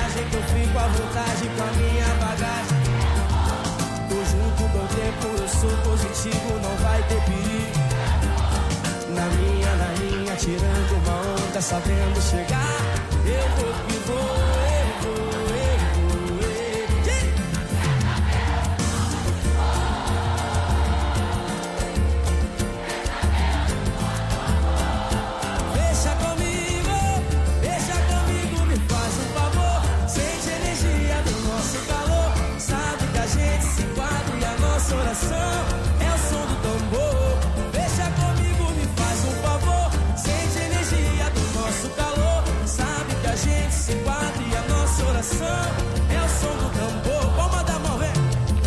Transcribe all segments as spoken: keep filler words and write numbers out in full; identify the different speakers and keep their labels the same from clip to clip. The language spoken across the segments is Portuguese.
Speaker 1: viagem que eu fico à vontade com a minha bagagem. Tô junto com o tempo, eu sou positivo, não vai ter perigo. Na minha, na linha, tirando uma onda, sabendo chegar. Eu vou que vou, eu vou, eu vou, eu vou. Deixa comigo, deixa comigo, me faz um favor. Sente a energia do nosso calor. Sabe que a gente se enquadra e a nossa oração é o som do tambor. Deixa comigo, me faz um favor. Sente a energia do nosso calor. Sabe que a gente se enquadra e a nossa oração é o som do tambor. Palma da mão, vem.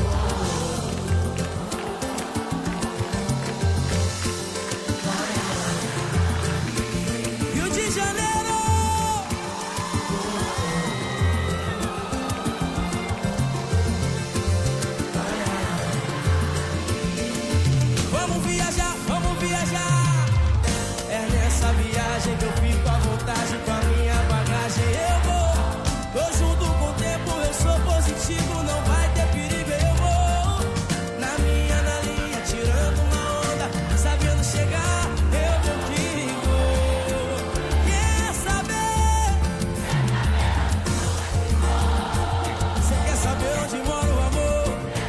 Speaker 1: Rio de Janeiro. Vamos viajar, vamos viajar. É nessa viagem que eu fico à vontade com a minha bagagem. Eu vou, tô junto com o tempo, eu sou positivo, não vai ter perigo. Eu vou, na minha, na linha, tirando uma onda, sabendo chegar. Eu vou que vou. Quer saber? Você quer saber onde mora o amor?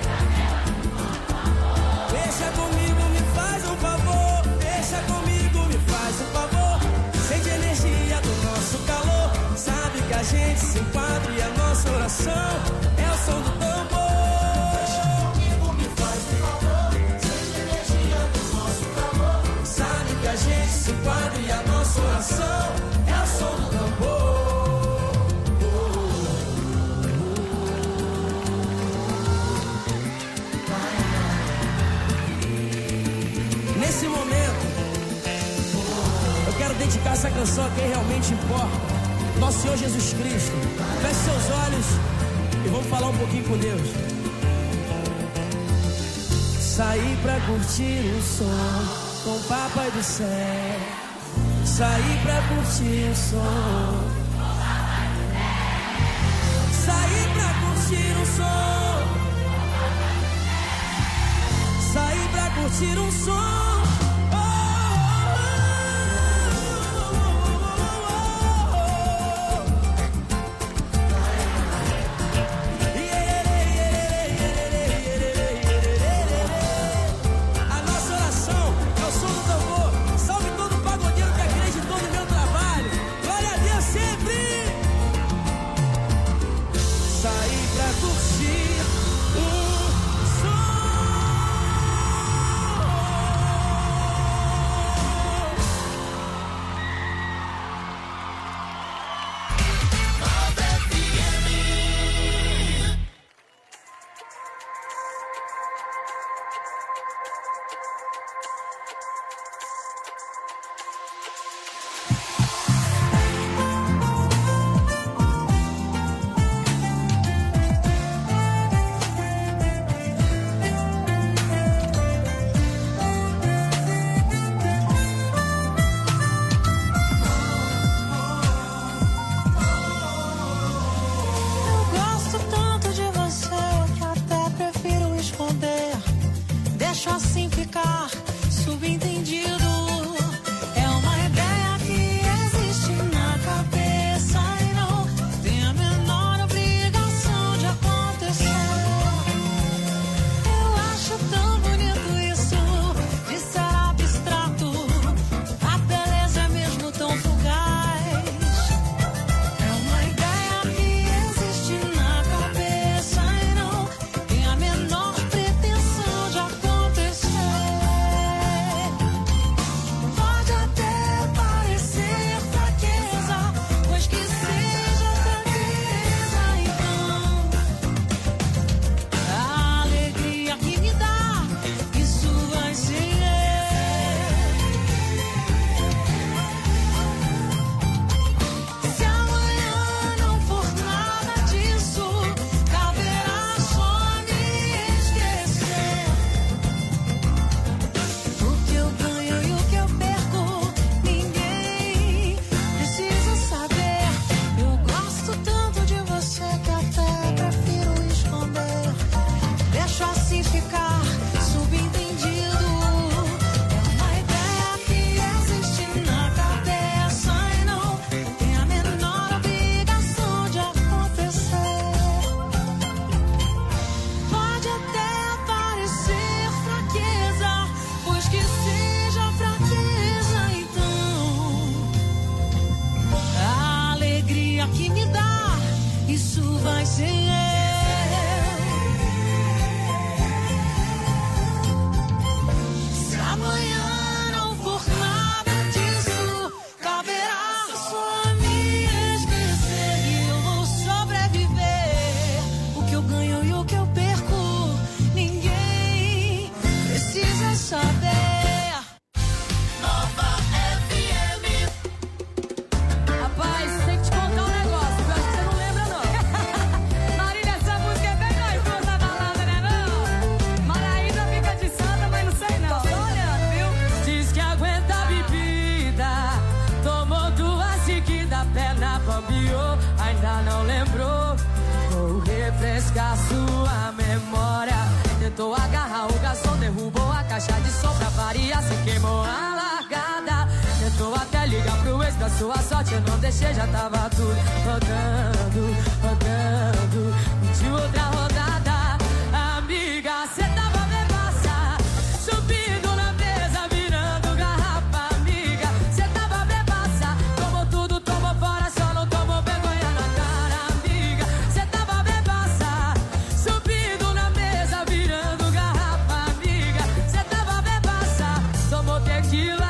Speaker 1: Deixa comigo, me faz um favor. Deixa comigo, me faz um favor. Sente a energia do nosso calor. Sabe que a gente se enquadra e a nossa oração é o som do tambor. Deixa comigo, me faz um favor. Sente a energia do nosso calor. Sabe que a gente se enquadra e a nossa oração é o som do tambor. Nesse momento, eu quero dedicar essa canção a quem realmente importa. Nosso Senhor Jesus Cristo. Feche seus olhos e vamos falar um pouquinho com Deus. Saí pra curtir o som com o Papai do Céu. Saí pra curtir o som. Saí pra curtir o som. Saí pra curtir um som. Curtir um som. bambiou, ainda não lembrou. Vou refrescar sua memória. Tentou agarrar o garçom, derrubou a caixa de som pra variar, se queimou a largada. Tentou até ligar pro ex, pra sua sorte eu não deixei, já tava tudo rodando, rodando. Pediu outra rodada, amiga, cê tava bebaça, subindo na mesa, virando garrafa, amiga. Cê tava bebaça, tomou tudo, tomou fora, só não tomou vergonha na cara, amiga. Cê tava bebaça, subindo na mesa, virando garrafa, amiga. Cê tava bebaça, tomou tequila,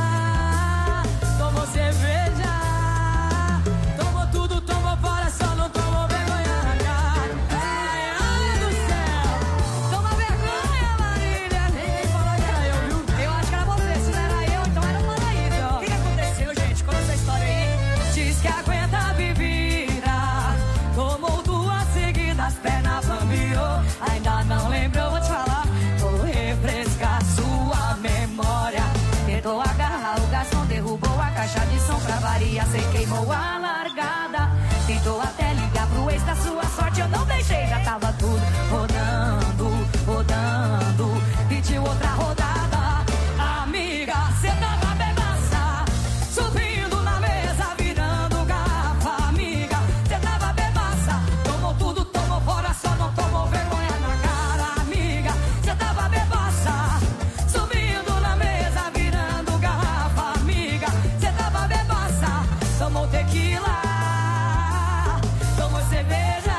Speaker 1: tomou cerveja, tomou tudo, tomou fora, só não tomou vergonha na cara. Ai, ai do céu, toma vergonha, Marília. Ninguém falou que era eu, viu?
Speaker 2: Eu acho que era você, se não era eu, então era o Manaíra.
Speaker 1: O que, que aconteceu, gente? Conta essa história aí. Diz que aguenta a bebida, tomou duas seguidas, pernas bambiou, ainda não lembrou, vou te falar. Vou refrescar sua memória. Tentou agarrar o garçom, derrubou a caixa de som pra variar, cê queimou a largada. Tentou até ligar pro ex, da sua sorte eu não deixei, já tava tudo rodando, rodando. Pediu outra rodada, amiga, cê tava bebaça, subindo na mesa, virando garrafa, amiga. Cê tava bebaça, tomou tudo, tomou fora, só não tomou vergonha na cara, amiga. Cê tava bebaça, subindo na mesa, virando garrafa, amiga. Cê tava bebaça, tomou tequila, tomou cerveja,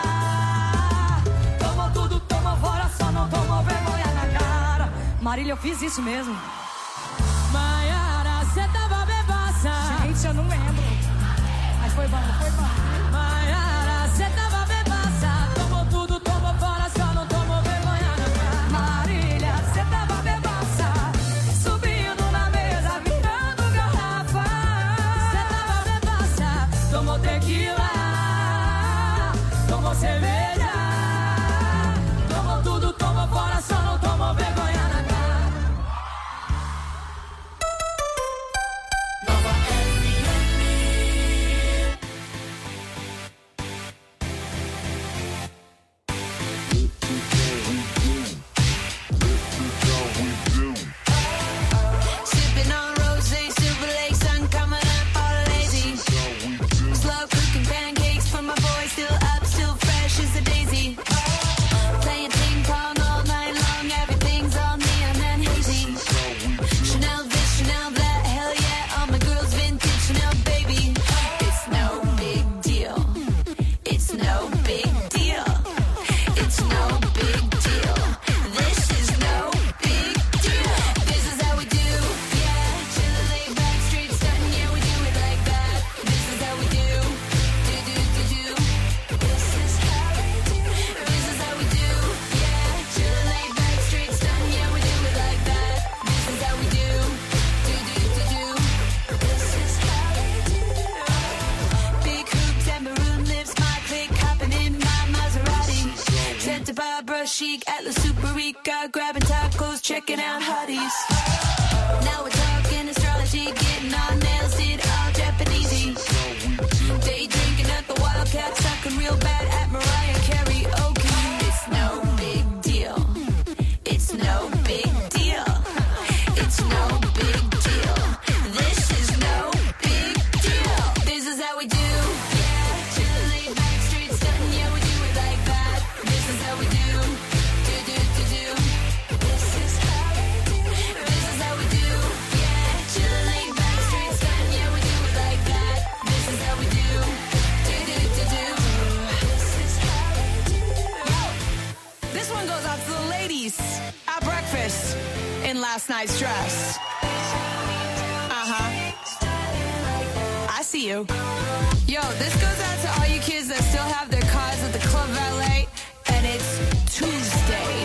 Speaker 1: tomou tudo, tomou fora, só não tomou vergonha na cara. Marília, eu fiz isso mesmo. Maiara, cê tava bebaça.
Speaker 2: Gente, eu não lembro. Mas foi bom, foi bom.
Speaker 1: Maiara, cê tava bebaça, tomou tudo, tomou fora, só não tomou vergonha na cara. Marília, cê tava bebaça, subindo na mesa, virando garrafa. Cê tava bebaça, tomou tequila, tomou cerveja, tomou tudo, tomou fora, só não tomou vergonha na cara.
Speaker 3: Sipping on rosé, Silver Lake, sun coming up all lazy. Slow cooking pancakes for my boy, still up, still fresh as a daisy. Playing ping pong all night long, everything's all neon and hazy. Chanel this, Chanel that, hell yeah, all my girls vintage Chanel, baby. It's no big deal. It's no big deal. It's no big deal. This is no big deal. This is how we do, yeah. Chillin' laid back, straight stuntin', yeah, we do it like that. This is how we do, do do do do. This is how we do. This is how we do, yeah. Chillin' laid back, straight stuntin', yeah, we do it like that. This is how we do, do do do do. This is how we do. Big hoops and maroon lips, my click hopping in my Maserati. Santa Barbara chic, Atlas Super Rica, grabbing tacos, checking out hotties. Now we're talking astrology, getting our nails did all Japanesey. Day drinking at the Wildcat, sucking real bad at Mariah Carey. Okay, it's no big deal. It's no big deal. It's no big deal. This is no big deal. This is how we do, yeah. Chillin' laid back, straight stuntin', yeah, we do it like that. This is how we do, do do do do. This is how we do. This is how we do, yeah. Chillin' laid back, straight stuntin', yeah, we do it like that. This is how we do, do do do do. This is how we do.
Speaker 2: This one goes out to the ladies at breakfast in last night's dress. Uh-huh. I see you. Yo, this goes out to all you kids that still have their cars at the Club Valet, and it's Tuesday.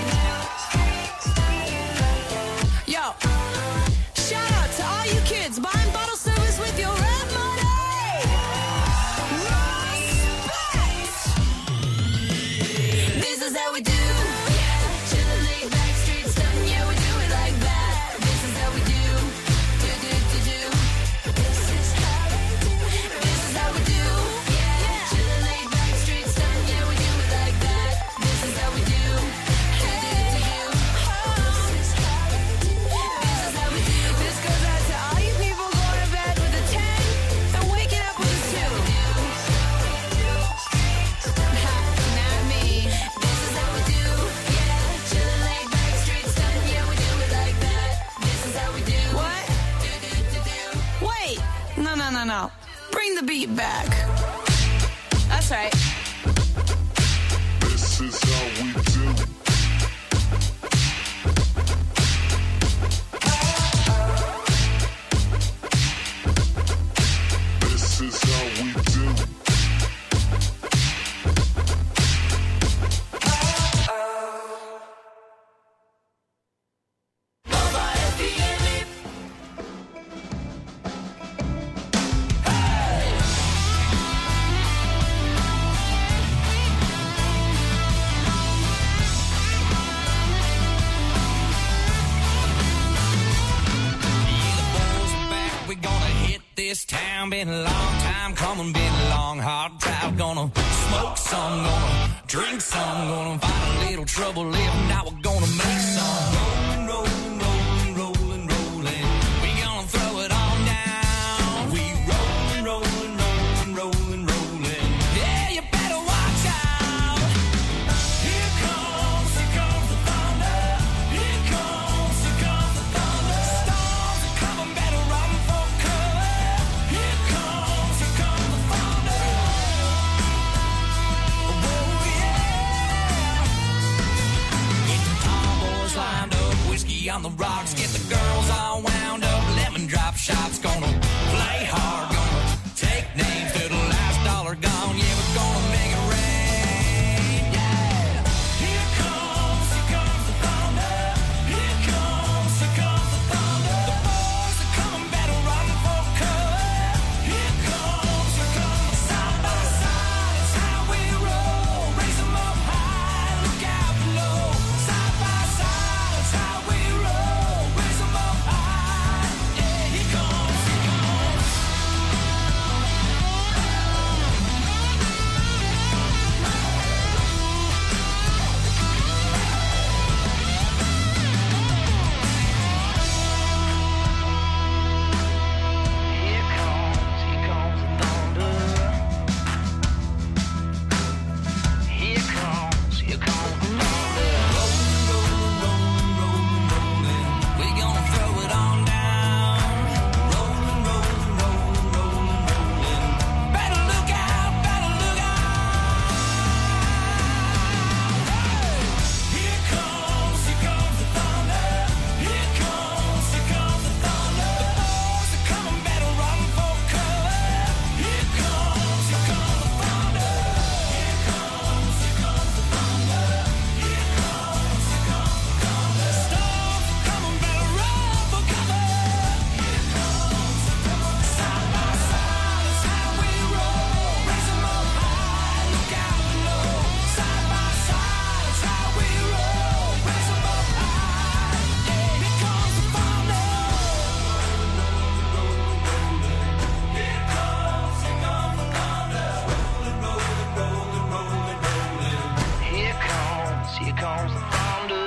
Speaker 2: Yo, shout out to all you kids buying bottle service with your rap money. Respect.
Speaker 3: This is how we do, yeah. Chillin' laid back, straight stuntin', yeah, we do it like that. This is how we do, do do do do. This is how we do. This is how we do,
Speaker 2: laid back. That's right.
Speaker 4: This is how we do. This is how we do.
Speaker 1: This town been a long time coming, been a long hard drive. Gonna smoke some, gonna drink some, gonna find a little trouble living. Now we're gonna make some. Rolling, rolling, rolling, rolling, rolling. We gonna throw it on down. We rolling, rolling, rolling, rolling, rolling. Yeah, you better watch out. Here comes, here comes the thunder. Here comes, here comes the thunder. Storms are coming, better run for cover. Here comes, here comes the thunder. Oh yeah. Get the tall boys lined up, whiskey on the rocks. Get the girls all wound up, lemon drop shots. Gonna play hard, gonna take names till the last dollar gone. Yeah, we're gonna make it rain. Yeah. Here comes, here comes the thunder. Here comes, here comes the thunder. The boys are coming, better run for cover. Here comes, here comes. Side by side, it's how we roll. Raise 'em up high, look out below. Side by side, it's how we roll. Raise 'em up high. Yeah, here comes, here comes. Here comes, here comes the thunder. Here comes, here comes the thunder. Rolling, rolling, rolling, rolling, rolling. We gonna throw it on down. Rolling, rolling, rolling, rolling, rolling. Better look out, better look out. Here comes, here comes the thunder. Here comes, here comes the thunder. The boys are coming, better run for cover. Here comes, here comes the thunder. Here comes, here comes the thunder. Here comes, here comes the thunder. Storms are coming, better run for cover. Here comes, here comes. Side by side, it's how we roll. Raise 'em up high, look out below. Side by side, it's how we roll. Raise 'em up high. Yeah, here comes the thunder. Here comes, here comes the thunder. Rolling, rolling, rolling, rolling, rolling. Here comes, here comes the thunder.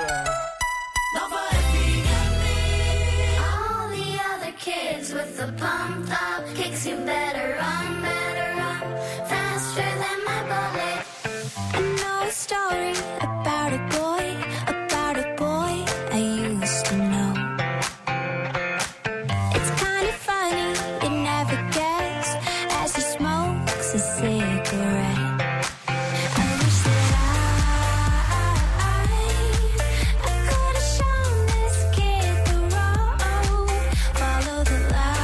Speaker 5: All the other kids with the pumped up kicks, you better run, better run faster than my bullet. I know a story about a boy, about a boy I used to know. It's kind of funny, you never guess, as he smokes a cigarette. I wish that I, I could have shown this kid the road, follow the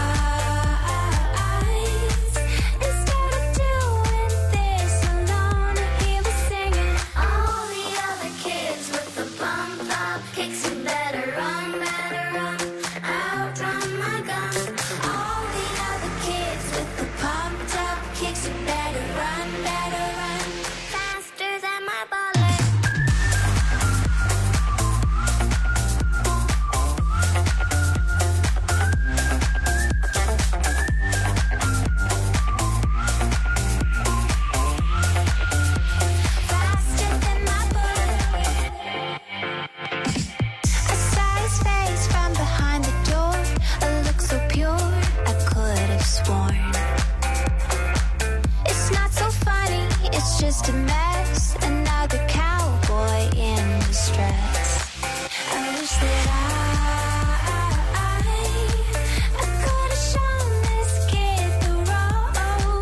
Speaker 5: lights, instead of doing this alone. He was singing, all the other kids with the pumped up kicks, you better run, better run, outrun my gun. All the other kids with the pumped up kicks, you better run, better run, faster than my bullet. Faster than my bullet. I saw his face from behind the door, a look so pure, I could have sworn. It's not so funny, it's just a mess, another cowboy in distress. I wish that I, I could have shown this kid the road,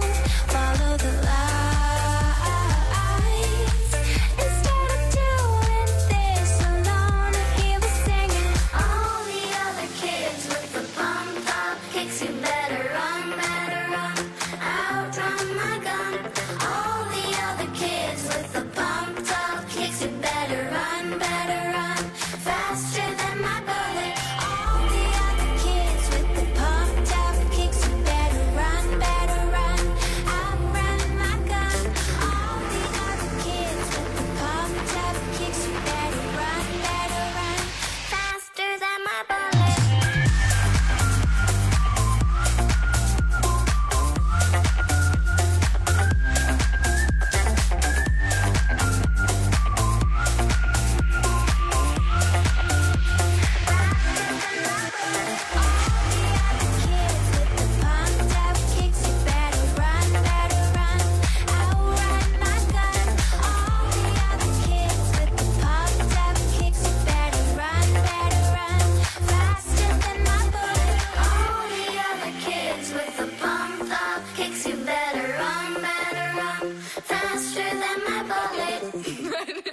Speaker 5: better run faster than my bullet.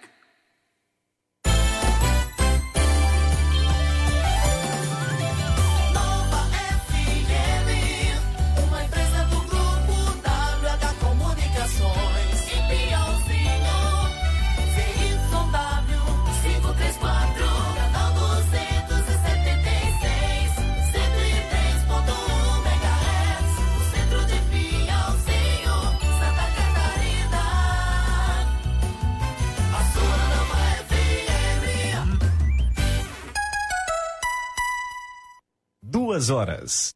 Speaker 1: Nova F M, uma empresa do grupo W H Comunicações. E Piauzinho, C Y W quinhentos e trinta e quatro, canal duzentos e setenta e seis, cento e três ponto um megahertz, no centro de Piauzinho, Santa Catarina. A sua Nova F M.
Speaker 6: Duas horas.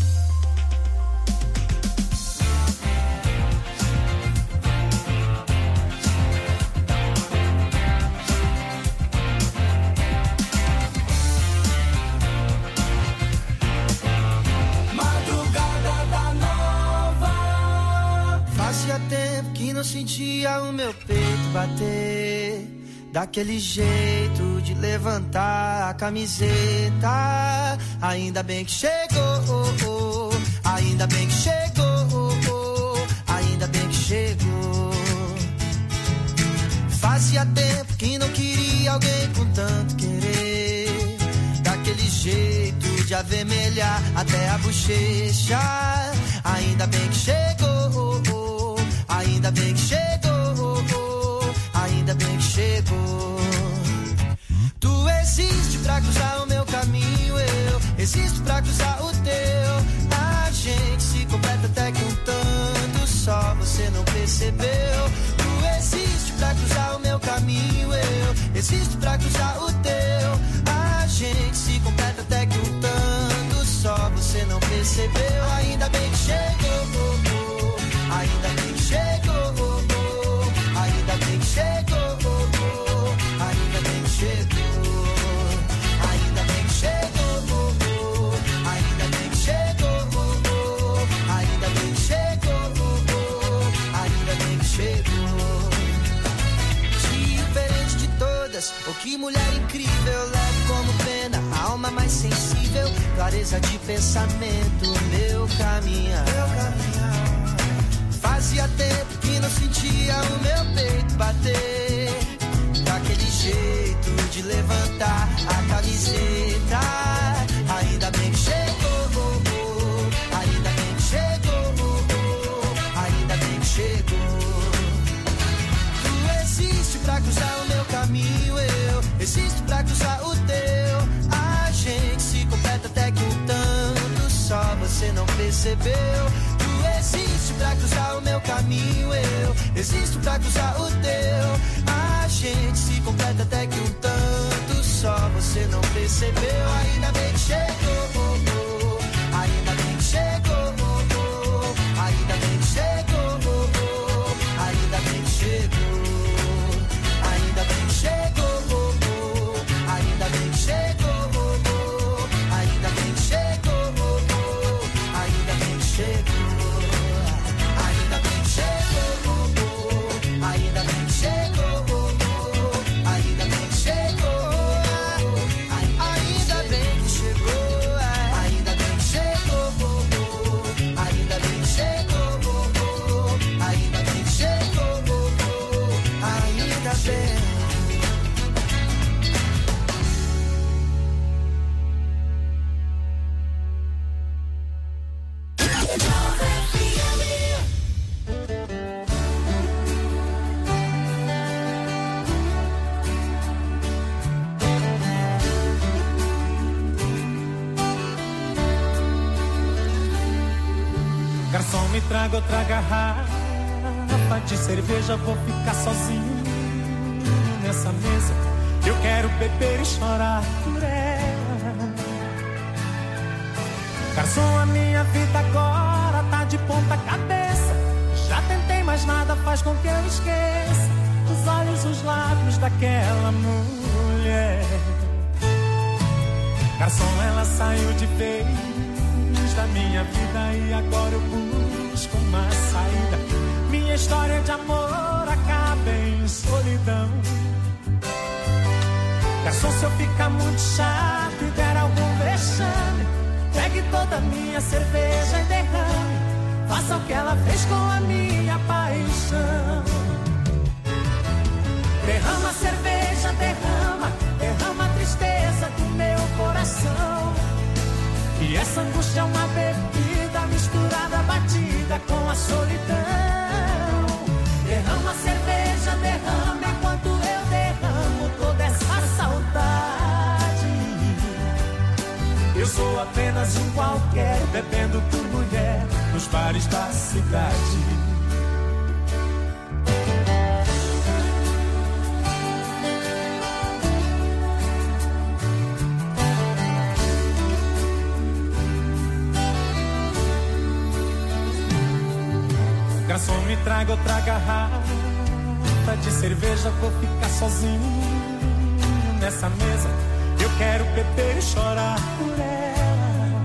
Speaker 1: Madrugada da Nova.
Speaker 7: Fazia tempo que não sentia o meu peito bater daquele jeito de levantar a camiseta. Ainda bem que chegou, ainda bem que chegou, ainda bem que chegou. Fazia tempo que não queria alguém com tanto querer, daquele jeito de avermelhar até a bochecha. Ainda bem que chegou, ainda bem que chegou, ainda bem que chegou. Tu existe pra cruzar o meu caminho, eu existo pra cruzar o teu. A gente se completa até que um tanto só você não percebeu. Tu existe pra cruzar o meu caminho, eu existo pra cruzar o teu. A gente se completa até que um tanto só você não percebeu. Ainda bem que chegou, ainda bem que chegou, ainda bem que chegou, ainda bem que chegou, ainda bem que chegou, ainda bem que chegou, ainda bem que chegou, ainda bem que chegou. Diferente de todas, oh que mulher incrível, leve como pena, a alma mais sensível, clareza de pensamento, meu caminhar. Fazia tempo que não sentia o meu peito bater daquele jeito de levantar a camiseta. Ainda bem que chegou, ainda bem que chegou, ainda bem que chegou. Tu existe pra cruzar o meu caminho, eu existo pra cruzar o teu. A gente se completa até que um tanto só você não percebeu. Tu existe pra cruzar o meu caminho, eu existo pra cruzar o teu. A gente se completa até que um tanto só você não percebeu. Ainda bem que chegou, ainda bem que chegou, ainda bem que chegou, ainda bem que chegou, ainda bem que chegou, ainda bem que chegou, ainda bem que chegou, ainda bem que chegou. Ainda bem que chegou, ainda bem que chegou, ainda bem que chegou, ainda bem que chegou, ainda bem que chegou, ainda bem que chegou, ainda bem que chegou, ainda bem.
Speaker 8: Garçom, me traga outra garrafa de cerveja, vou ficar sozinho nessa mesa. Eu quero beber e chorar por ela. Garçom, a minha vida agora tá de ponta cabeça. Já tentei, mas nada faz com que eu esqueça os olhos, os lábios daquela mulher. Garçom, ela saiu de vez da minha vida e agora eu busco uma saída. Minha história de amor acaba em solidão. Garçom, se eu ficar muito chato e der algum vexame, pegue toda a minha cerveja e derrame. faça o que ela fez com a minha paixão. Derrama a cerveja, derrama, derrama a tristeza do meu coração. E essa angústia é uma bebida misturada, batida com a solidão. Derrama a cerveja, derrama enquanto eu derramo toda essa saudade. Eu sou apenas um qualquer, bebendo por mulher nos bares da cidade. Garçom, me traga outra garrafa de cerveja, vou ficar sozinho nessa mesa. Eu quero beber e chorar por ela.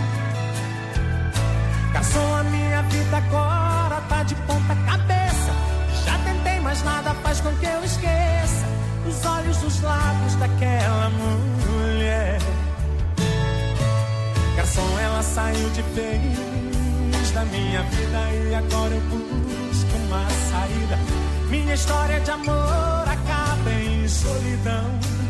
Speaker 8: Garçom, a minha vida agora tá de ponta cabeça. Já tentei, mas nada faz com que eu esqueça os olhos, os lábios daquela mulher. Garçom, ela saiu de vez da minha vida e agora eu busco uma saída. Minha história de amor acaba em solidão.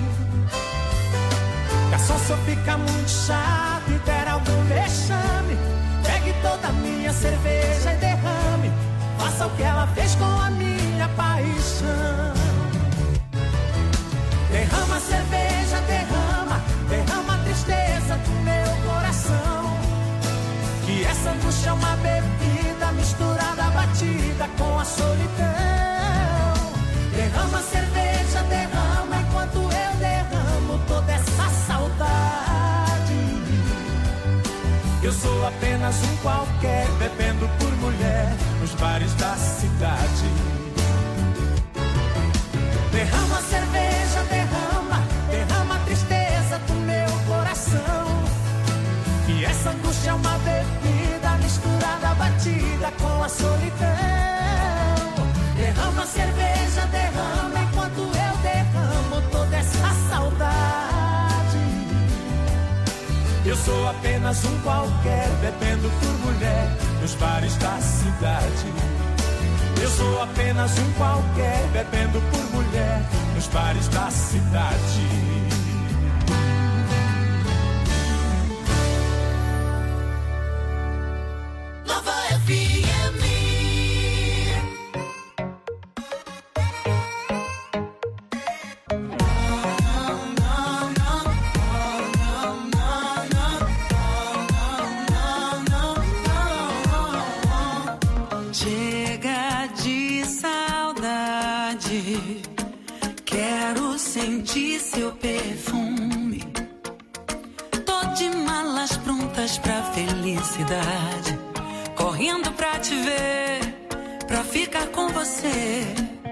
Speaker 8: Garçom, se eu ficar muito chato e der algum vexame, pegue toda a minha cerveja e derrame. Faça o que ela fez com a minha paixão. Derrama a cerveja, derrama, derrama a tristeza do meu coração. Que essa angústia é uma bebida misturada, batida com a solidão. Derrama a cerveja, derrama enquanto eu derramo toda essa saudade. Eu sou apenas um qualquer, bebendo por mulher nos bares da cidade. Derrama a cerveja, derrama, derrama a tristeza do meu coração. E essa angústia é uma bebida misturada, batida com a solidão. Derrama a cerveja, derrama enquanto eu derramo toda essa saudade. Eu sou apenas um qualquer, bebendo por mulher nos bares da cidade. Eu sou apenas um qualquer, bebendo por mulher nos bares da cidade.
Speaker 6: Chega de saudade, quero sentir seu perfume. Tô de malas prontas pra felicidade, correndo pra te ver, pra ficar com você.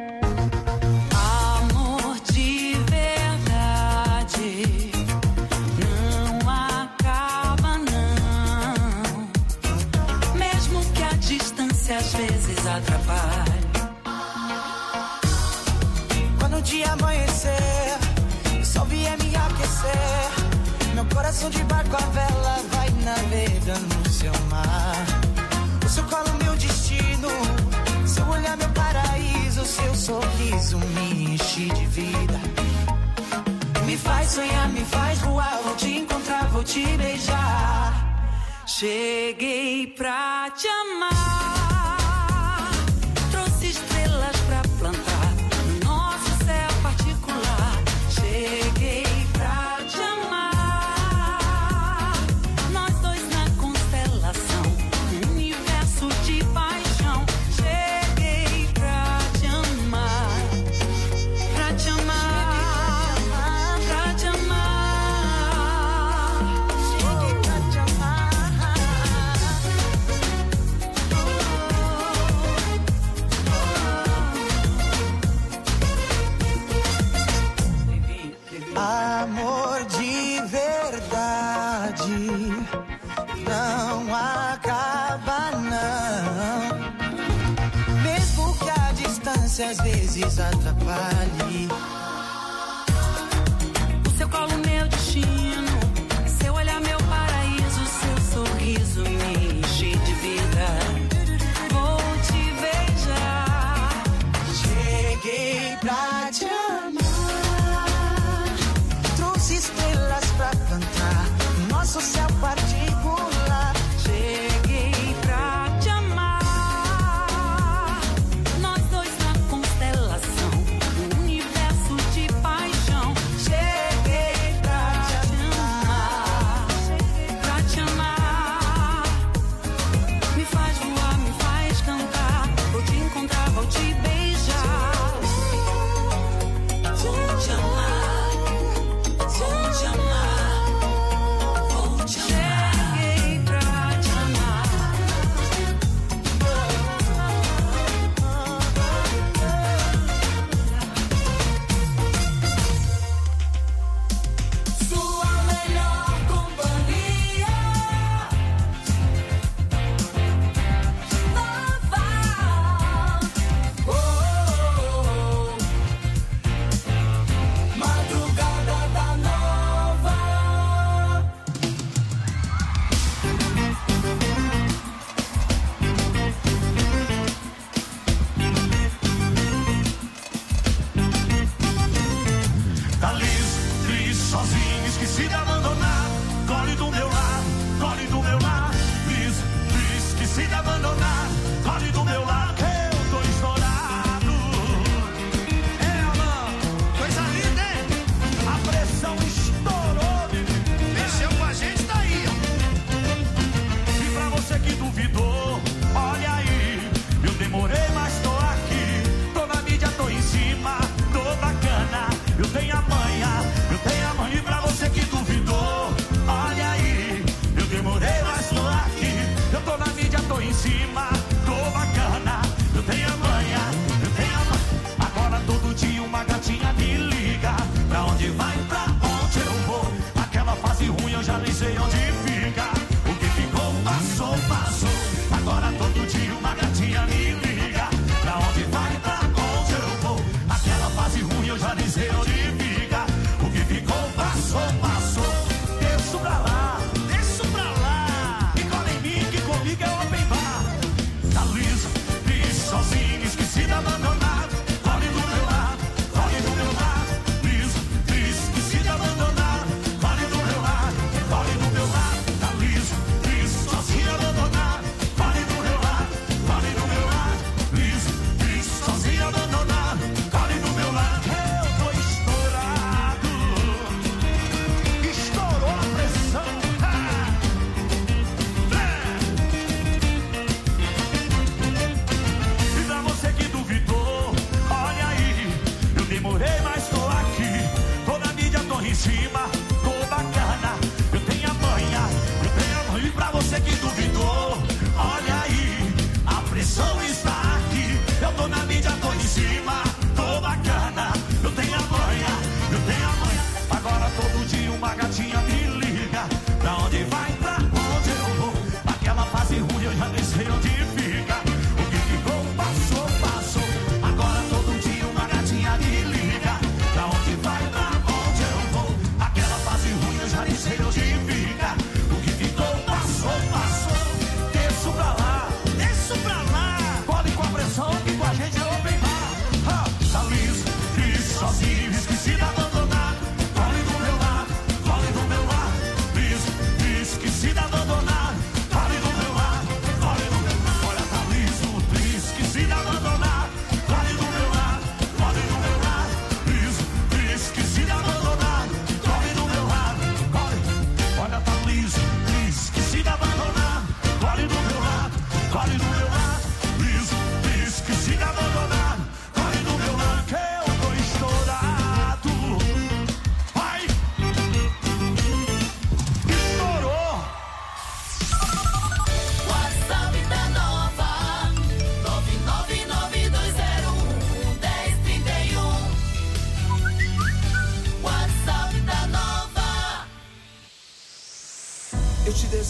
Speaker 6: Amor de verdade não acaba não, mesmo que a distância às vezes atrapalhe.
Speaker 7: Quando o dia amanhecer, o sol vier me aquecer, meu coração de barco a vela vai navegando no seu mar. O seu colo meu destino, seu olhar meu paraíso, seu sorriso me enche de vida. Me faz sonhar, me faz voar, vou te encontrar, vou te beijar.
Speaker 6: Cheguei pra te amar, trouxe estrelas pra plantar no nosso céu particular. Cheguei pra te amar, nós dois na constelação, um universo de paixão. Cheguei pra te amar, pra te amar, pra te amar.
Speaker 7: Cheguei pra te amar. Amor de verdade não acaba não, mesmo que a distância às vezes atrapalhe.
Speaker 6: O seu colo meu destino, seu olhar meu paraíso, seu sorriso me enche de vida.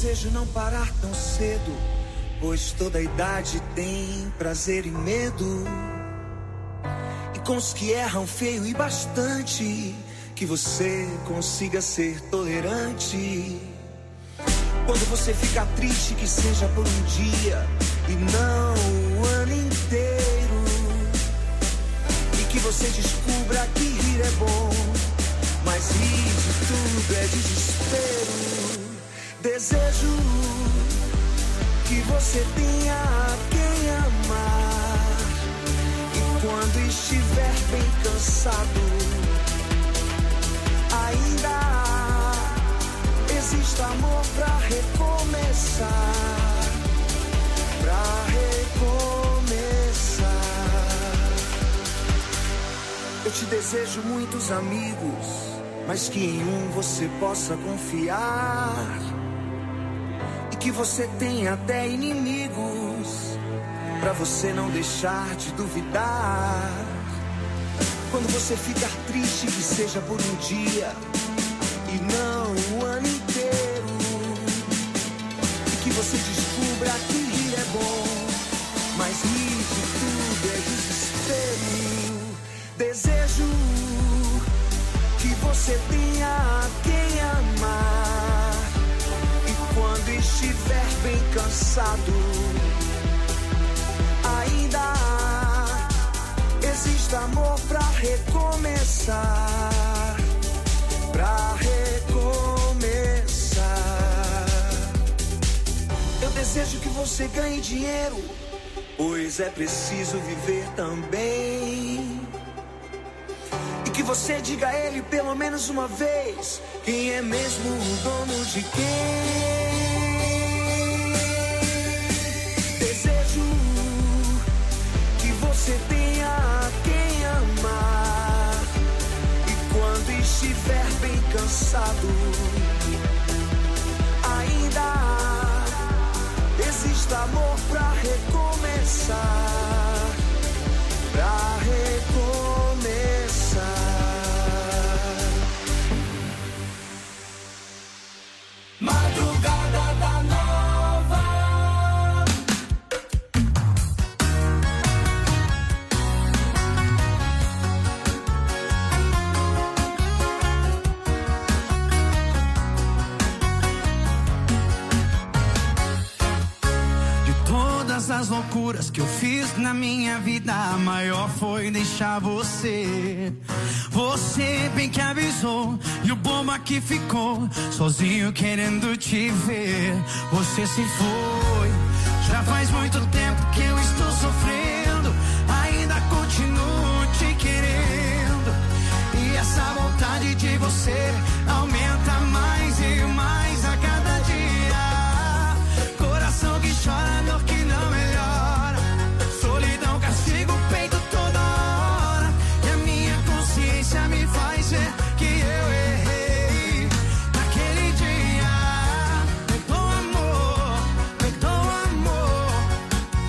Speaker 7: desejo não parar tão cedo, pois toda idade tem prazer e medo. E com os que erram feio e bastante, que você consiga ser tolerante. Quando você fica triste, que seja por um dia e não o ano inteiro. E que você descubra que rir é bom, mas rir de tudo é desespero. Desejo que você tenha quem amar, e quando estiver bem cansado, ainda exista amor pra recomeçar, pra recomeçar. Eu te desejo muitos amigos, mas que em um você possa confiar, e que você tenha até inimigos, pra você não deixar de duvidar. Quando você ficar triste, que seja por um dia e não o ano inteiro. E que você descubra que rir é bom, mas rir de tudo é desespero. Desejo que você tenha quem amar, e quando estiver bem cansado, ainda existe amor pra recomeçar, pra recomeçar. Eu desejo que você ganhe dinheiro, pois é preciso viver também. E que você diga a ele pelo menos uma vez quem é mesmo o dono de quem. Desejo que você tenha quem amar, e quando estiver bem cansado, ainda exista amor pra recomeçar, pra recomeçar. Madrugada da Nova.
Speaker 9: As loucuras que eu fiz na minha vida, a maior foi deixar você. Você bem que avisou, e o bomba que ficou sozinho querendo te ver. Você se foi, já faz muito tempo que eu estou sofrendo, ainda continuo te querendo. E essa vontade de você aumenta mais e mais a cada dia. Coração que chora, dor que não melhora, solidão castiga o peito toda hora, e a minha consciência me faz ver que eu errei naquele dia. Perdoa amor, perdoa amor,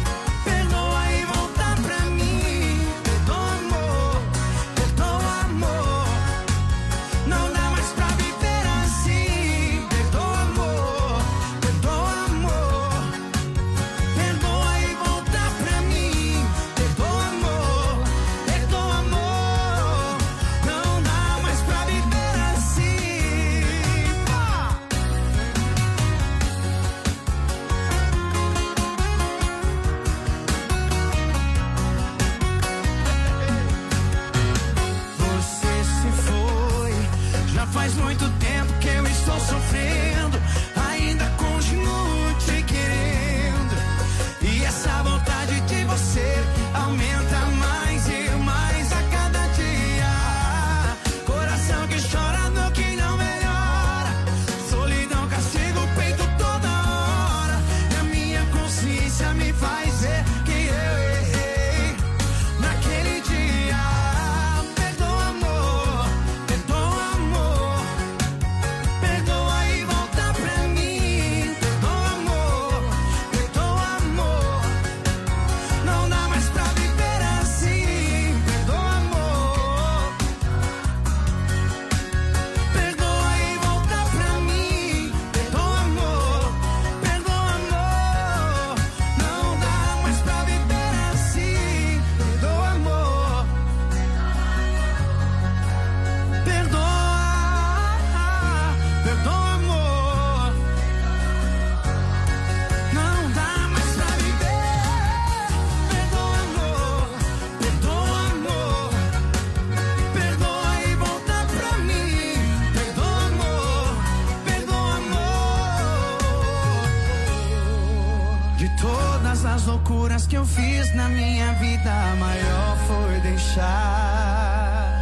Speaker 9: vida, a maior foi deixar.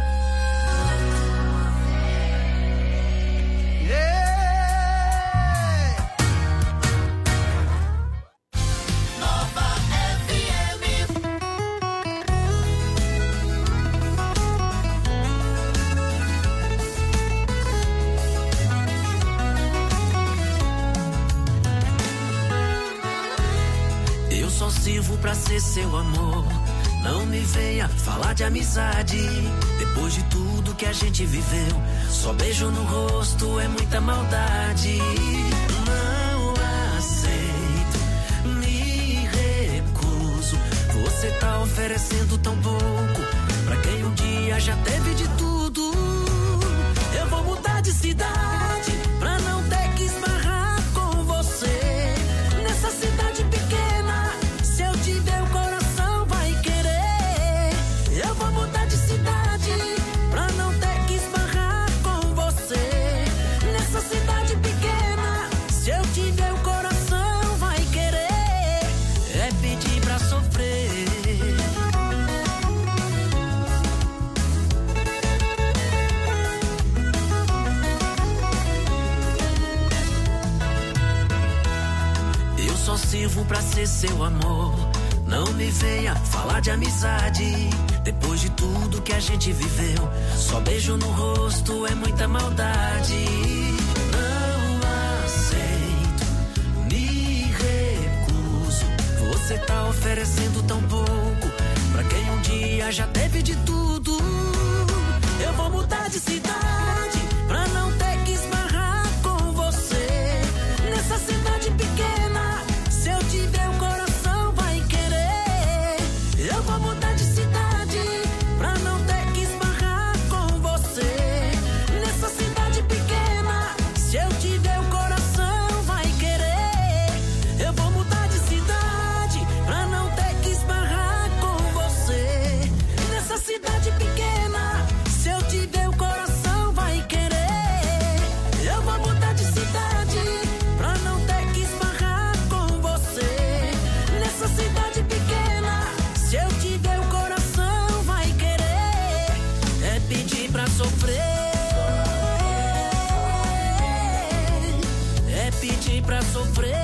Speaker 9: Yeah!
Speaker 1: Nova F M.
Speaker 10: Eu só sirvo pra ser seu amor. Não me venha falar de amizade. Depois de tudo que a gente viveu, só beijo no rosto é muita maldade. Não aceito, me recuso. Você tá oferecendo tão pouco pra quem um dia já teve de tudo. Eu vou mudar de cidade pra não ter que esbarrar com você. Nessa cidade pequena, se eu tiver o coração vai querer. Eu vou mudar de cidade pra não ter que esbarrar com você. Nessa cidade pequena, se eu tiver o coração vai querer. É pedir pra sofrer. Eu só sirvo pra ser seu amor. Não me venha falar de amizade. Depois de tudo que a gente viveu, só beijo no rosto é muita maldade. Não aceito, me recuso. Você tá oferecendo tão pouco pra quem um dia já teve de tudo. Eu vou mudar de cidade pra não ter que esbarrar com você. Nessa cidade pequena, se eu tiver um coração vai querer. Eu vou mudar de cidade pra não ter que esbarrar com você. Nessa cidade pequena, se eu tiver um coração vai querer. Eu vou mudar de cidade pra não ter que esbarrar com você. Nessa cidade pequena, se eu tiver o coração vai querer. Eu vou mudar de cidade pra não ter que esbarrar com você. Nessa cidade pequena, se eu tiver o coração vai querer. É pedir pra sofrer. É pedir pra sofrer.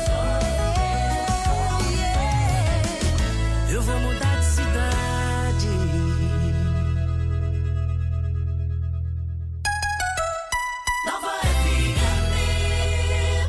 Speaker 10: Eu vou mudar de cidade.
Speaker 1: Nova F M.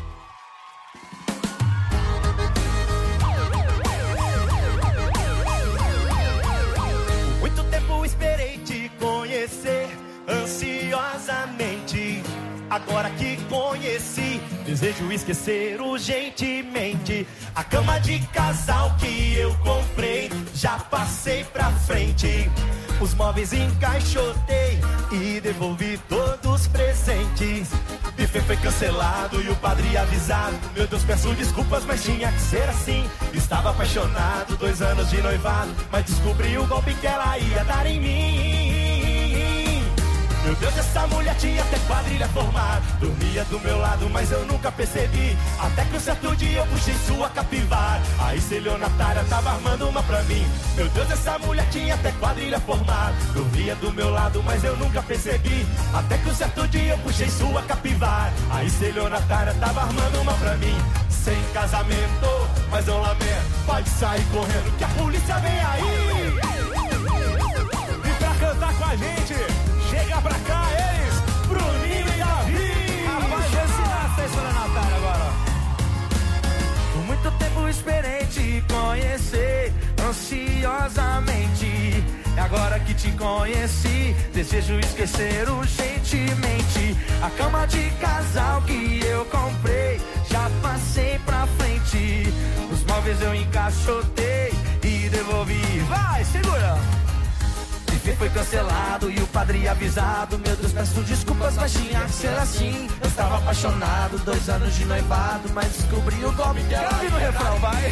Speaker 8: Muito tempo esperei te conhecer ansiosamente. Agora que conheci, desejo esquecer urgentemente. A cama de casal que eu comprei, já passei pra frente. Os móveis encaixotei e devolvi todos os presentes. Buffet foi cancelado e o padre avisado. Meu Deus, peço desculpas, mas tinha que ser assim. Estava apaixonado, dois anos de noivado, mas descobri o golpe que ela ia dar em mim. Meu Deus, essa mulher tinha até quadrilha formada. Dormia do meu lado, mas eu nunca percebi. Até que um certo dia eu puxei sua capivara. Aí celionatária tava armando uma pra mim. Meu Deus, essa mulher tinha até quadrilha formada. Dormia do meu lado, mas eu nunca percebi. Até que um certo dia eu puxei sua capivara. Aí celionatária tava armando uma pra mim. Sem casamento, mas eu lamento. Pode sair correndo que a polícia vem aí.
Speaker 11: E pra cantar com a gente, chega pra cá eles, Bruninho e Davi.
Speaker 8: Rapaz, vou ensinar essa história na Natália agora. Por muito tempo esperei te conhecer ansiosamente. Agora que te conheci, desejo esquecer urgentemente. A cama de casal que eu comprei, já passei pra frente. Os móveis eu encaixotei e devolvi. Vai, segura! Buffet foi cancelado e o padre avisado. Meu Deus, peço desculpas, mas tinha que ser assim. Eu estava apaixonado, dois anos de noivado, mas descobri o golpe que era. Grave no refrão, vai!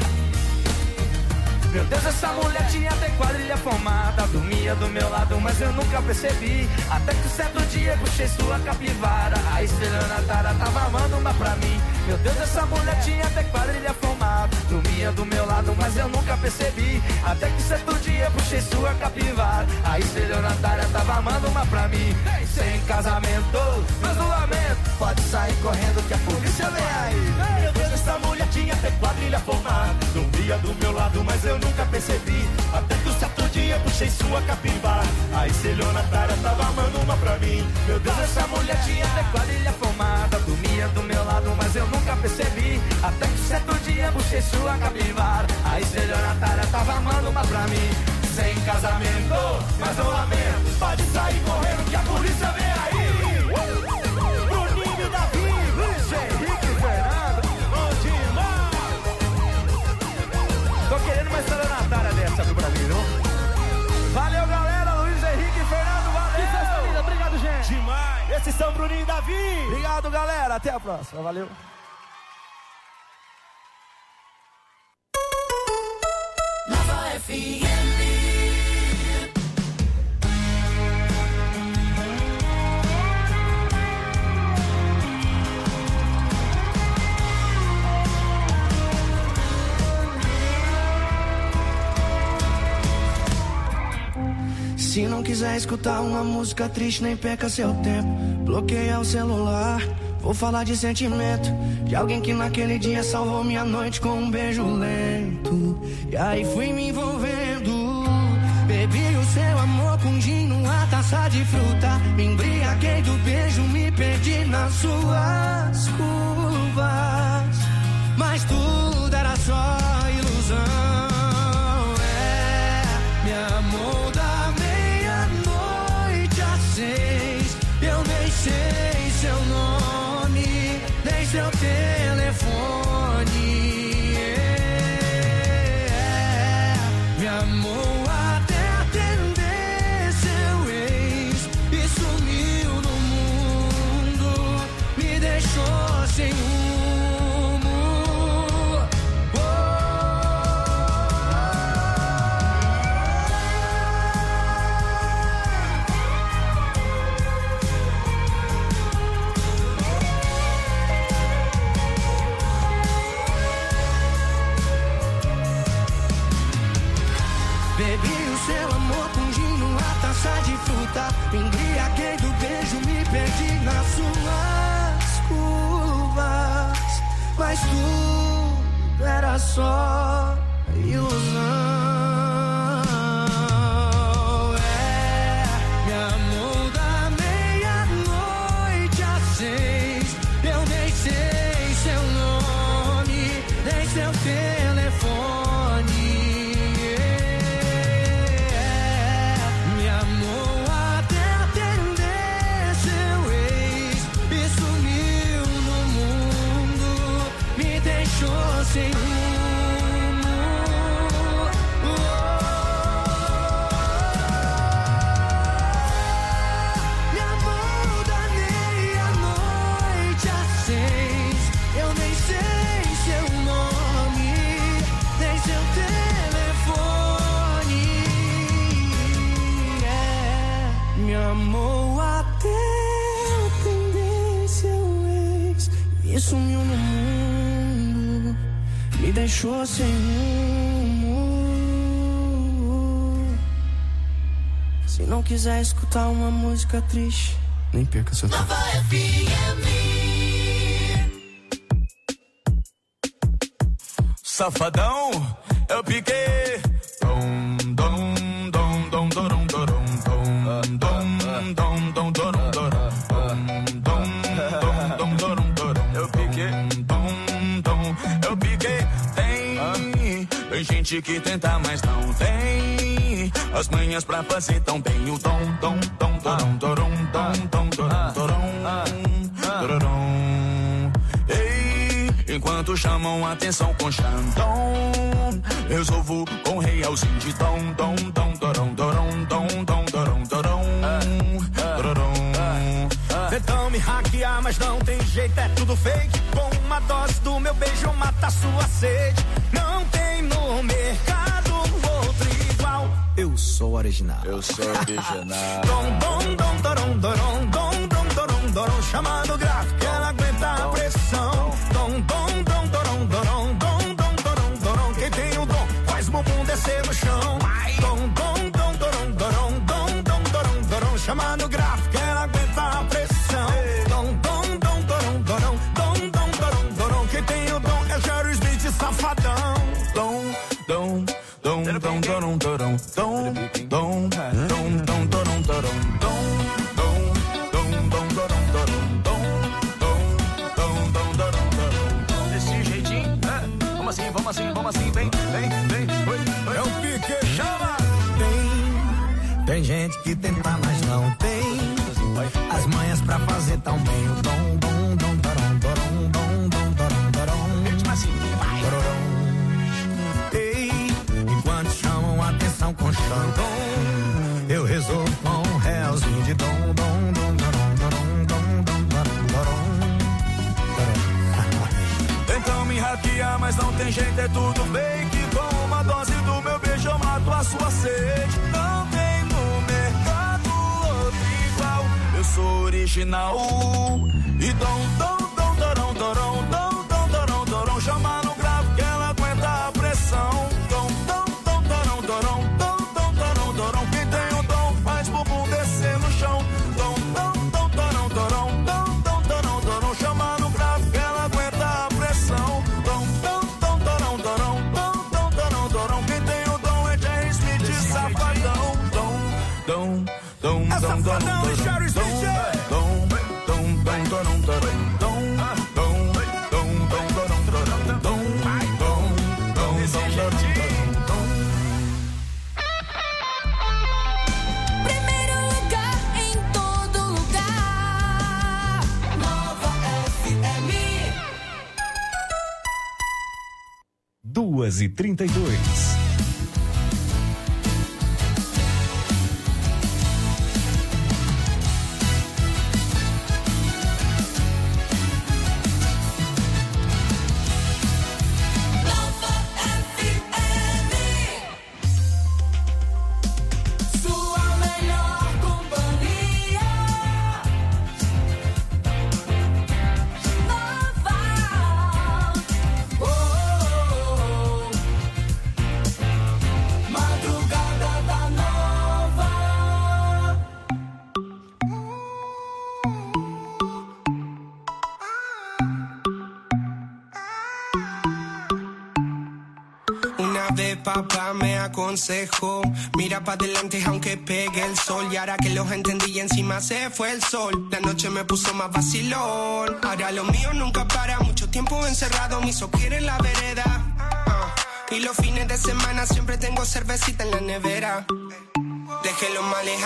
Speaker 8: Meu Deus, essa mulher tinha até quadrilha formada. Dormia do meu lado, mas eu nunca percebi. Até que certo dia puxei sua capivara. A estelionatária tava amando uma pra mim.
Speaker 7: Meu Deus, essa mulher tinha até quadrilha formada. Dormia do meu lado, mas eu nunca percebi. Até que certo dia puxei sua capivara. Aí estelionatária tava amando uma pra mim. Sem casamento, mas no lamento. Pode sair correndo que a polícia vem aí.
Speaker 11: Meu Deus, essa mulher tinha até quadrilha formada. Dormia do meu lado, mas eu nunca percebi. Até que um certo dia puxei sua capivara. A estelionatária tava amando uma pra mim.
Speaker 7: Meu Deus, essa mulher tinha até quadrilha formada. Dormia do meu lado, mas eu nunca percebi. Até que certo dia puxei sua capivara. A estelionatária tava amando uma pra mim. Sem casamento, mas não lamento. Pode sair correndo que a polícia vem aí.
Speaker 11: Bruninho e Davi, Luiz Henrique e Fernando, bom demais.
Speaker 7: Tô querendo uma estelionatária dessa pro Brasil, viu? Valeu, galera, Luiz Henrique e Fernando, valeu.
Speaker 11: Que festa linda, obrigado, gente. Demais. Esses são Bruninho e Davi.
Speaker 7: Obrigado, galera, até a próxima, valeu.
Speaker 1: Nova F M.
Speaker 9: Se não quiser escutar uma música triste, nem perca seu tempo. Bloqueia o celular. Vou falar de sentimento, de alguém que naquele dia salvou minha noite com um beijo lento. E aí fui me envolvendo. Bebi o seu amor com gin numa taça de fruta. Me embriaguei do beijo, me perdi nas suas curvas. Mas tudo era só ilusão. É, me amou da meia-noite às seis. Eu nem sei seu nome, nem seu telefone. É, me amou até atender seu ex e sumiu no mundo, me deixou sem rumo. Bebi o seu amor com gin numa taça de fruta. Me embriaguei do beijo, me perdi nas suas curvas. Mas tudo era só ilusão. É, me amou da meia-noite às seis. Eu nem sei seu nome, nem seu telefone. Sem rumo. Oh, me amou da meia-noite às seis. Eu nem sei seu nome, nem seu telefone. É, me amou até atender seu ex e sumiu no mundo, me deixou sem rumo. Se não quiser escutar uma música triste, nem perca seu tempo.
Speaker 1: Nova F M.
Speaker 12: Safadão, eu piquei. Dom, dom, dom, dom, dom, dom, dom, dom, dom, dom, dom, dom, eu piquei. Eu piquei, tem, tem gente que tenta, mas não tem as manhas pra fazer tão bem o tom, tom, tom, torom, torom, tom, tom, torom, torom, torom. Ei, enquanto chamam atenção com Xandão, resolvo com realzinho de tom, tom, tom, torom, torom, tom, tom, torom, torom, torom.
Speaker 8: Tentam me hackear, mas não tem jeito, é tudo fake. Com uma dose do meu beijo mata a sua sede. Não tem no mercado outro igual. Eu sou original.
Speaker 12: Eu sou original.
Speaker 8: Dom, dom, dom, dorom, dorom, dom, dom, dorom, dorom. Chamando gráfico, ela aguenta a pressão. Dom,
Speaker 12: torão, tom, tom, tom, tom, torão, torão, tom, tom, tom, tom, torão, torão, tom, tom, tom, tom, torão, torão. Desse jeitinho, é? Vamos assim, vamos assim, vamos assim, vem, vem, vem, oi, oi. É o pique, chama!
Speaker 9: Tem, tem gente que tenta, mas não tem as manhas pra fazer tão bem o dom, dom, dom, torão, torão, dom, dom, torão, torão.
Speaker 12: Ritmo assim, vai!
Speaker 9: Ei, enquanto chamam a atenção com chantom, eu resolvo com um realzinho de dom, dom, dom, torão, torão, dom, dom, torão, torão.
Speaker 12: Tentam me hackear, mas não tem jeito, é tudo fake. Com uma dose do meu beijo eu mato a sua sede. Não tem no mercado outro igual. Eu sou original. E dom, dom, dom, torão, torão, dom, dom, torão, torão. Chama no grave que ela aguenta a pressão. Dom, dom, dom, torão, torão, dom, dom, torão, torão. Quem tem o dom faz bumbum descer no chão. Dom, dom, dom, torão, torão, dom, dom, torão, torão. Chama no grave que ela aguenta a pressão. Dom, dom, dom, torão, torão, dom, dom, torão, torão. Quem tem o dom é Jerry Smith, safadão. Dom, dom, dom, dom, dom,
Speaker 8: Safadão e Jerry Smith.
Speaker 12: dom, dom, dom, torão, torão. Dom, dom, dom, dom, torão, torão. Dom, dom, dom, dom, torão, torão.
Speaker 3: Primeiro lugar em todo lugar. Nova F M.
Speaker 13: duas e trinta e dois.
Speaker 3: Nova F M. Sua melhor companhia. Nova. Oh, oh, oh. Madrugada da Nova.
Speaker 14: Una vez papá me aconsejó, mira pa' adelante aunque pegue el sol. Y ahora que los entendí y encima se fue el sol, la noche me puso más vacilón. Ahora lo mío nunca para, mucho tiempo encerrado, me hizo quiere en la vereda. Ah, y los fines de semana siempre tengo cervecita en la nevera. Dejé los males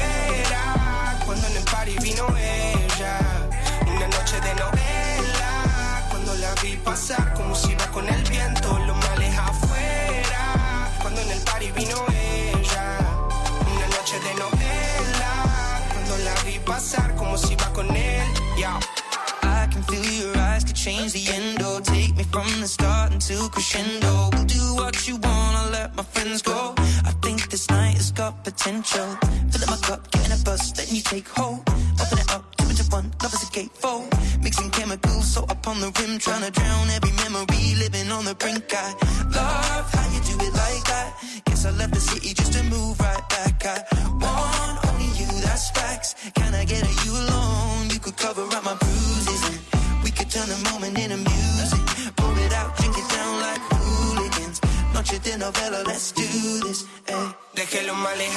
Speaker 14: afuera, cuando en el party vino ella. Una noche de novela, cuando la vi pasar como si iba con el viento. Los males afuera, cuando en el party vino ella. Una noche de novela, cuando la vi pasar como si iba con él. Yeah.
Speaker 7: I can feel your eyes could change the endo. Take me from the start into crescendo. We'll do what you want, I'll let my friends go. I think this night has got potential. Fill up my cup, get in a bus, then you take hold. Open it up, two into one, love is a gatefold. Mixing chemicals, so up on the rim, trying to drown every memory, living on the brink. I love how you do it like that. Guess I left the city just to move right back. I want only you, that's facts. Can I get a you alone? You could cover up my bruises. We could turn the moment into music. Pour it out, drink it down like hooligans. Noche de novela, let's do this. Eh.
Speaker 14: Dejé los males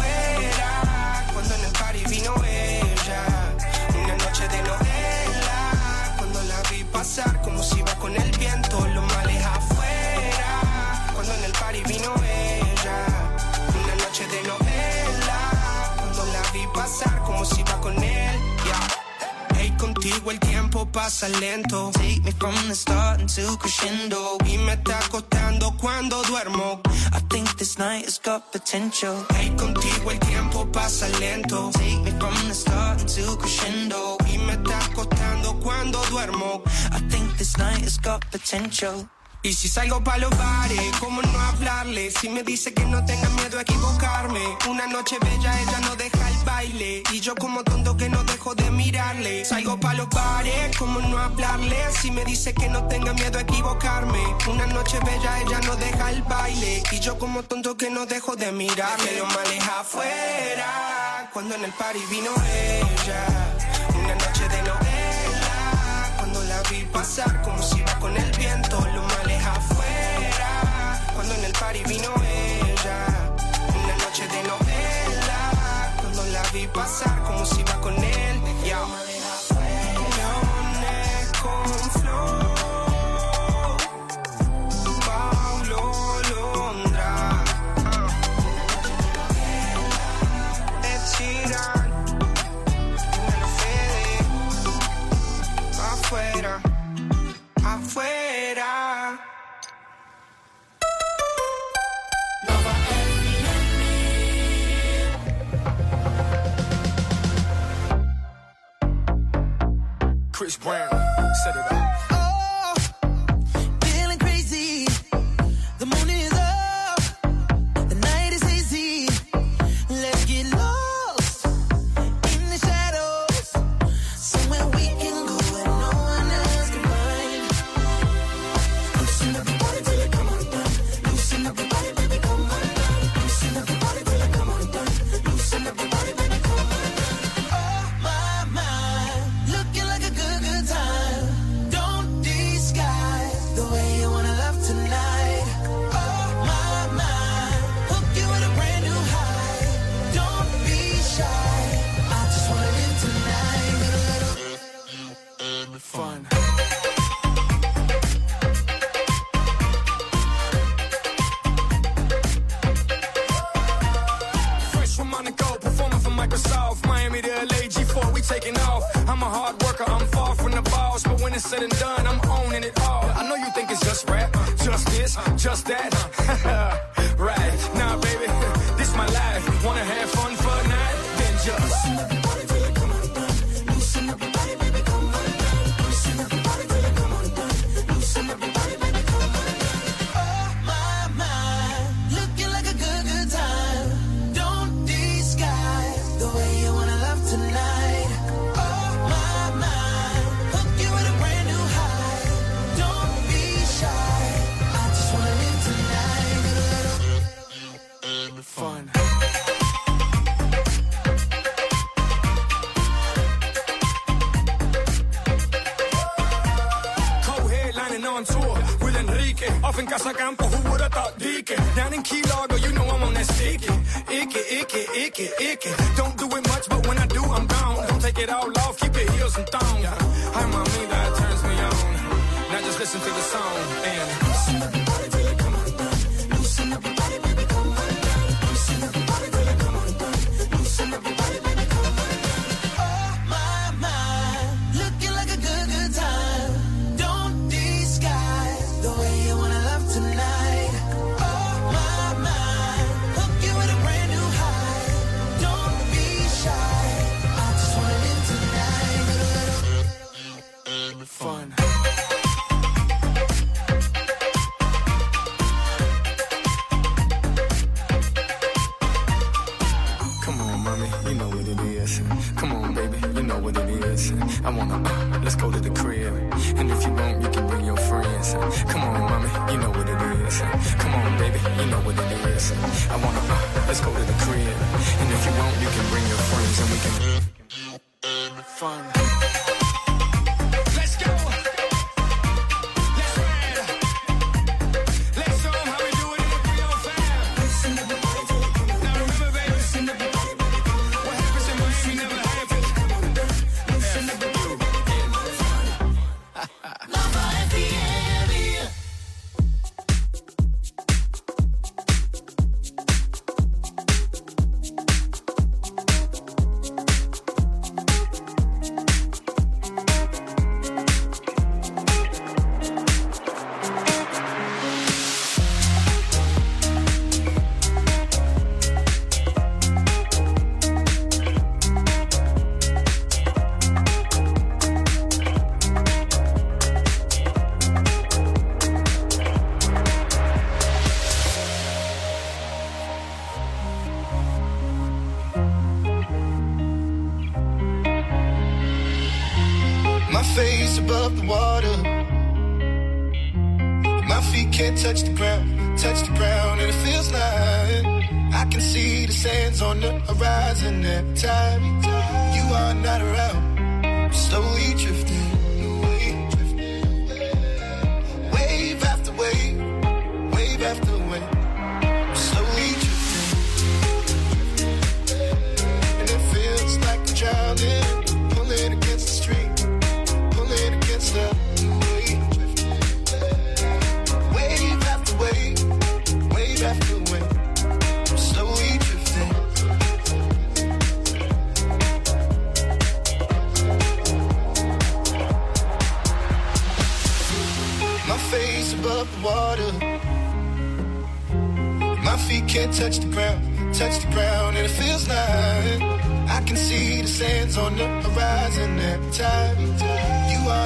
Speaker 14: afuera, cuando en el party vino ella. Una noche de novela, cuando la vi pasar como si iba con el viento. Los males afuera, cuando en el party vino ella. Una noche de novela, cuando la vi pasar como si iba con él. Yeah. Hey, contigo el tiempo pasa lento.
Speaker 7: Take me from the start into crescendo.
Speaker 14: Y me está costando cuando duermo.
Speaker 7: I think this night has got potential.
Speaker 14: Hey, contigo el tiempo pasa lento.
Speaker 7: Take me from the start into crescendo.
Speaker 14: Y me está costando cuando duermo.
Speaker 7: I think this night has got potential.
Speaker 14: Y si salgo pa' los bares, ¿cómo no hablarle? Si me dice que no tenga miedo a equivocarme. Una noche bella, ella no deja el baile. Y yo como tonto que no dejo de mirarle. Salgo pa' los bares, ¿cómo no hablarle? Si me dice que no tenga miedo a equivocarme. Una noche bella, ella no deja el baile. Y yo como tonto que no dejo de mirarle. Que lo males afuera, cuando en el party vino ella. Una noche de novela, cuando la vi pasar como si iba con el viento. Los males afuera, cuando en el party vino ella.
Speaker 12: Brown. Set it up.
Speaker 1: Feeling crazy. The moon is up. The night is hazy. Let's get lost in the shadows. Somewhere we can go where no one else can find. Loosen up your body till it come undone. Loosen up your body, baby, come undone. Loosen up your body till it come undone. Loosen up your body, baby, come undone. Oh my, my, looking like a good, good time. Don't disguise the way you wanna love tonight. Oh my, my, hook you with a brand new high. Don't be shy. I just wanna live tonight. Get a little
Speaker 12: Fun. Fresh from Monaco, performing for Microsoft. Miami to L A, G four, we taking off. I'm a hard worker, I'm far from the boss. But when it's said and done, I'm owning it all. I know you think it's just rap, just this, just that. Right, nah, baby, this my life. Wanna have fun for a night? Then just loosen up your body till it come undone. Loosen up your body, baby, come undone. Loosen up your body till it come undone. Loosen up your body, baby, come undone.
Speaker 1: oh my, my, looking like a good, good time. Don't disguise the way you wanna love tonight. Oh my, my, hook you with a brand new high. Don't be shy. I just wanna live tonight. Get a little
Speaker 12: Fun. Co-headlining on tour with Enrique. Off in Casa Campo, who would've thought Deacon? Down in Key Largo, you know I'm on that sticky. Icky, icky, icky, icky. Don't do it much, but when I do, I'm gone. Don't take it all off, keep your heels and thongs. Hi, mommy, that turns me on. Now just listen to the song and loosen up your body till it come undone. Loosen up your body, baby, come undone. Loosen up your body till it come undone. Loosen up your body, baby, come undone.
Speaker 1: oh my, my, looking like a good, good time. Don't disguise the way you wanna love tonight. Oh my, my, hook you with a brand new high. Don't be shy. I just wanna live tonight. Get a little
Speaker 12: Fun. Come on, mommy, you know what it is. Come on, baby, you know what it is. I wanna, uh, let's go to the crib. And if you want, you can bring your friends. Come on, mommy, you know what it is. Come on, baby, you know what it is. I wanna, uh, let's go to the crib. And if you want, you can bring your friends and we can fun. Let's go. Let's ride. Let's show 'em how we do it in the three oh five. Now remember, baby, what happens in Miami never happens.
Speaker 1: Nova F M.
Speaker 13: My face above the water. My feet can't touch the ground, touch the ground, and it feels like I can see the sands on the horizon every time you are not around. I'm slowly drifting away, wave after wave, wave after wave. I'm slowly drifting, and it feels like I'm drowning, pulling against the stream. Against the wave, wave after wave, wave after wave, I'm slowly drifting. My face above the water, my feet can't touch the ground, touch the ground, and it feels like I can see the sands on the horizon every time you are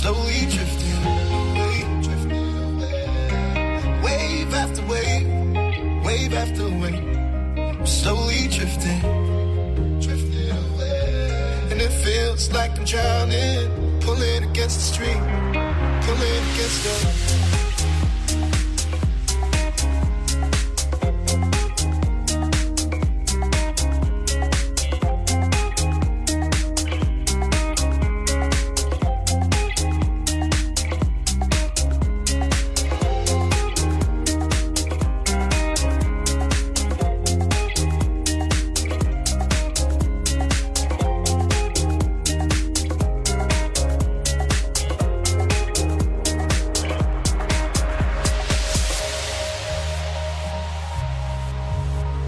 Speaker 13: slowly drifting away, drifting away. Wave after wave, wave after wave, I'm slowly drifting, drifting away. And it feels like I'm drowning, pulling against the stream, pulling against the